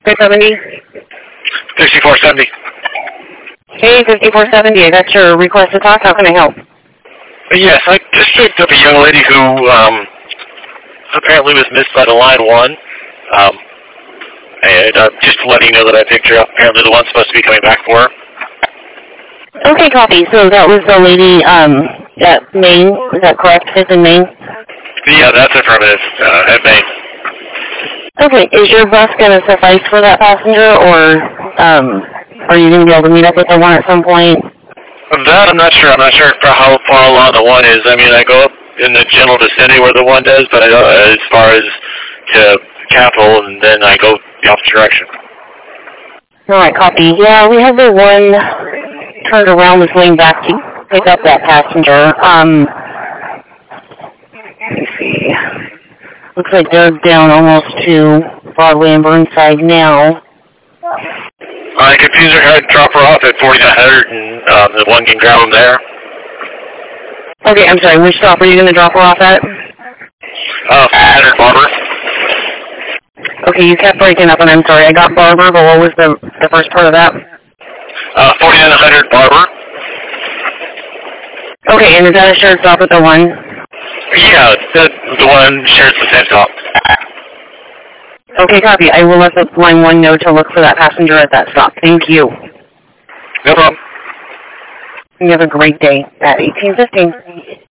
370? 6470. Hey, 5470, I got your request to talk. How can I help? Yes, I just picked up a young lady who apparently was missed by the line 1. And just letting you know that I picked her up. Apparently the one's supposed to be coming back for her. Okay, copy. So that was the lady at Maine. Is that correct? It's in Maine? Yeah, that's affirmative. At Maine. Okay, is your bus going to suffice for that passenger, or are you going to be able to meet up with the one at some point? That I'm not sure. I'm not sure how far along the one is. I mean, I go up in the general vicinity where the one does, but I don't, as far as to Capitol, and then I go the opposite direction. All right, copy. Yeah, we have the one turned around that's going back to pick up that passenger. Let me see. Looks like they're down almost to Broadway and Burnside now. I could use her head, drop her off at 4900, and the one can grab them there. Okay, I'm sorry. Which stop are you going to drop her off at? 400 Barber. Okay, you kept breaking up, and I'm sorry. I got Barber, but what was the first part of that? 4900 Barber. Okay, and is that a shared stop at the one? Yeah, the one shares the same stop. Okay, copy. I will let the line 1 know to look for that passenger at that stop. Thank you. No problem. You have a great day at 1815.